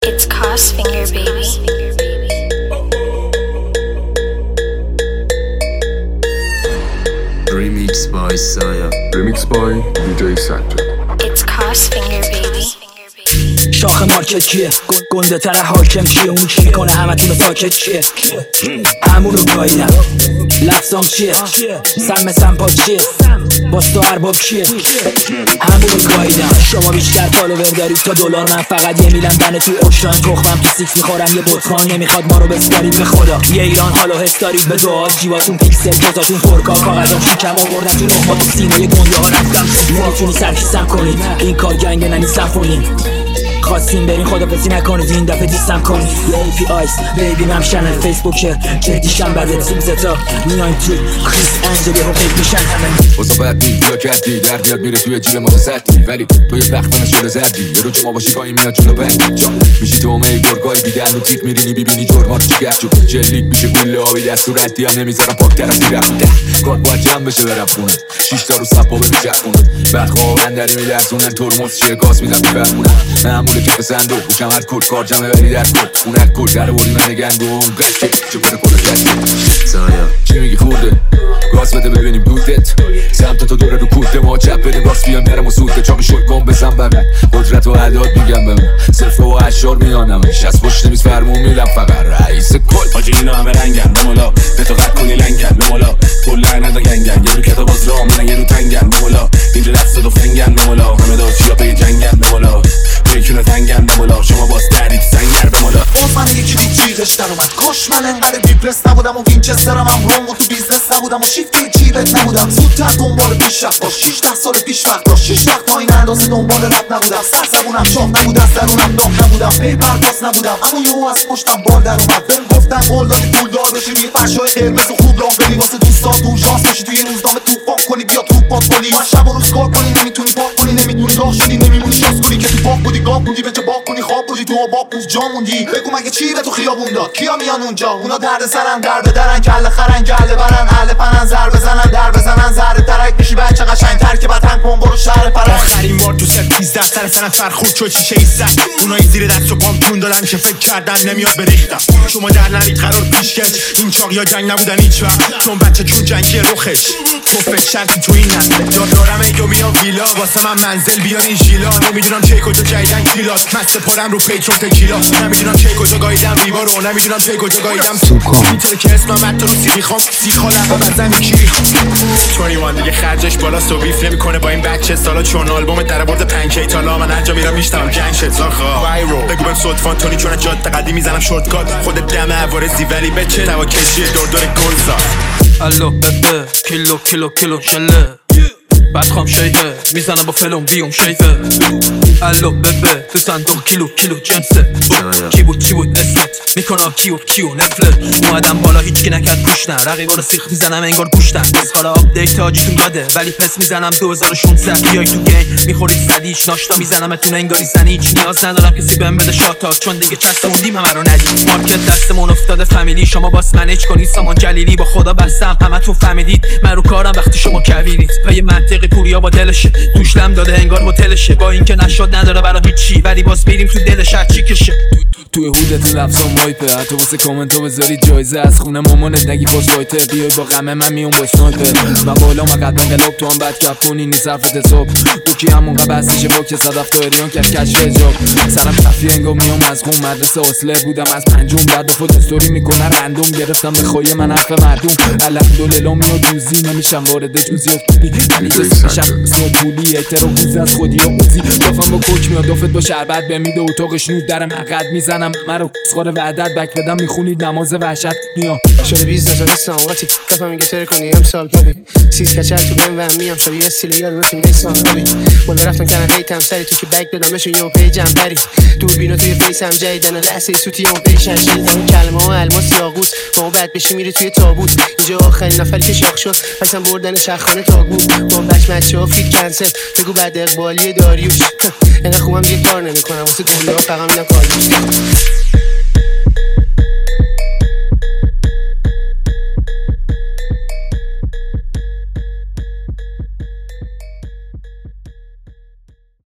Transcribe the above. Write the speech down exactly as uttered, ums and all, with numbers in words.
It's Cosfinger, baby. Remix by Saya. Remix by دی جی Satchel. It's Cosfinger, baby. شاخ مارکت کیه؟ گنده تره حاکم کیه؟ اون چی کنه همه تونو ساکت چیه؟ همونو گاییدم لفظام چیه؟ سم سمپا چیه؟ باز تو ارباب کیه؟ همونو گاییدم. شما بیشتر فالوور دارید تا دلار، من فقط یه میلم دنه توی اوشان. تخمم تو سیکس میخورم، یه بطخان نمیخواد ما رو بسپارید به خدا. یه ایران حالا حس دارید به دعا، جیباتون پیکسل کتاتون پرکا، کاغذام شکم آوردم تو نخما تو سینه گنده ها رفتم. نمیتونی سرکیسم کنید، این کار جنگ ننی سفونی. خواستیم برین خدافزی نکنید، این دفعه دیستم کنید. یه ای پی آیس بیبی مم شنل فیسبوکه، جدیشم بده سیبزتا میاین تو خیس انجلی رو قیب میشن همه. واسه باید بید یا کردی در میاد میره توی جیب ما سردی، ولی توی بخت من شده زردی. یه رو جمع باشی پایین میاد جلو بندی جا میشی تو همه گرگای بیدن و تیت میرینی بیبینی جرمات جگر جو جلیک میشه گله آبی دست و ردی هم نمیذارم پاک طرفی رفته. کار باید جمع بشه برم خونه، شیش تا رو سبا بمیچرخونه. بعد خواه اندری میلرزونن ترمز چیه گاز میدم میبرمونن. معمول کف صندوق و کمر کل کار جمعه ولی در کل اونک کل در بوری من گندم گشته چه کنه کل جشته. Saya. چی میگی خورده؟ گاز بده ببینیم دودت. سمت تو دوره رو کوده ما چپ بریم راست بیام برم و سوده. چاقی شد گم بزن ببین قدرت و عداد میگم ببین صرف و اشار میانم شست پشت نمیز فرمون میلم فقط رئیس کل. حاجی اینا همه رنگن بمولا به تو قد کنی لنگن بمولا تو لعنت و گنگن. یه رو کتاب باز راه منن یه رو تنگن بمولا اینجا دست دو فنگن بمولا همه دار چیا به جنگن بمولا بیکنه تنگن بمولا شما باز دردید سنگر بمولا. باز من یکی دید جیغش در اومد، کاش من انقدر دیپرس نبودم و وینچسترم هم روم و تو بیزنس نبودم و شیفتی جیبت نبودم. زودتر دنبال پیشرفت باش، شیشده سال پیش وقت داشت شیش وقت تا این اندازه دنبال رب نبودم. سر زبونم چاق نبود از درونم داغ نبودم، پی پرداز نبودم اما یهو از پشتم بال در اومد. بهم گفتن قول دادی پولدار بشی روی فرشای قرمز و خوب راه بری واسه دوستات تو ژانس بشی توی روزنامه توفان کنی بیا تو پاتولی. من شب و روز کار کنی نمیتونی پاک کنی نمیتونی راه شدی نمیمونی شانس کنی که تو باغ بودی گاو بودی به جا باغ کنی خواب بودی تو آباب بود جا موندی. بگو مگه چی به تو خیابون داد؟ کیا میان اونجا؟ اونا درد سرن در بدرن کله خرن گله برن اهل پنن زر بزنن در بزنن زر ترک بشی بچه قشنگ تر که وطن کن برو شهر پرک. آخرین بار تو سر سیزده سر سنت فرخورد شد شیشه ایستد. اونایی زیر دست و پام تون دادن که فکر کردن نمیاد بریختم. شما در نرید قرار پیش کرد این چاقیا جنگ نبودن هیچ وقت، چون بچه چون جنگی رخش توفت شرطی تو این نسل. دارم ایدو میام ویلا واسه من منزل بیان این ژیلا. نمیدونم چه کجا جایدن کیلات مست پارم رو پیچون تکیلا. نمیدونم چه کجا گایدم ریوا رو، نمیدونم چه کجا گایدم سوکام که اسمم حتی رو سیخی خوام سیخا لبا بزنی کی بیست و یک دیگه خرجش بالاست و بیف نمیکنه با این بچه سالا. چون آلبوم در برد پنکی تالا من انجا میرم میشتم جنگ شد زاخا وایرو. بگو بهم صدفان تونی چون جاده قدی میزنم شورت کات خود دم عوارضی ولی بچه توا کشی دور دور گلزار. الو ببه کیلو کیلو کیلو شله بعد خام شیفه میزنم با فلون بیوم شیفه. الو ببه تو صندوق کیلو کیلو جنسه کی بود چی بود اسمت میکنم کیو کیو نفله. اومدم بالا هیچکی نکرد پوش نه رقیبا رو سیخ میزنم انگار گوشتن. بس حالا آپدیت آجیتون داده ولی پس میزنم دو هزار و شانزده. بیای تو گیم میخورید صدیش ناشتا میزنمتون انگاری زنی. هیچ نیاز ندارم کسی بهم بده شاتات چون دیگه چسبوندیم همه رو ندید. مارکت دستمون افتاده فامیلی شما باس منیج کنید سامان جلیلی با خدا بستم همتون فهمیدید من رو کارم وقتی شما کویرید. پای منطقی پوریا با دلشه توش لم داده انگار هتلشه با اینکه نشد نداره برای هیچی ولی باز بریم تو دلش هر چی کشه. توی هودت لفظام وایپه حتی واسه کامنتو بذاری جایزه. از خونه مامانت نگی باز وایته بیای با غمه من میام با اسنایپر. من بالا من قد انقلاب تو هم بد کف کنی نیست حرفت حساب. تو کی همون قبل بستیشه با که صدف دایریان کرد کشف حجاب. سرم کفی انگار میام از خون مدرسه اصله بودم از پنجم بعد فوت استوری میکنه رندوم گرفتم به خواهی من حرف مردم. الحمدلله میاد دوزی نمیشم وارد جزئیات بی میشم اسم پولی ایتر و گوز از خودی و قوزی. دافم با کوک میاد دافت با شربت بمیده اتاقش نود در مقد میزنم مرا سخار وعدت بک بدم میخونید نماز وحشت میام. شده بیزنس و نیستم اوقاتی کفا میگه تره کنی امسال ببین سیز کچل تو بهم وهم میام شبیه استیل یاد رفتیم نیستم ببین ولی رفتن کنن هیتم سری تو که بک دادم بشون یه پیجم پری دور بینا توی فیسم جایدن لحظه سوتی اون پیشن شنیدم کلمه ها الماس یاقوت با بعد بشی میره توی تابوت. اینجا آخرین نفری که شاخ شد پسم بردن شخانه تاگو با بچ مچه ها فیت کنسل. بگو بعد اقبالی داریوش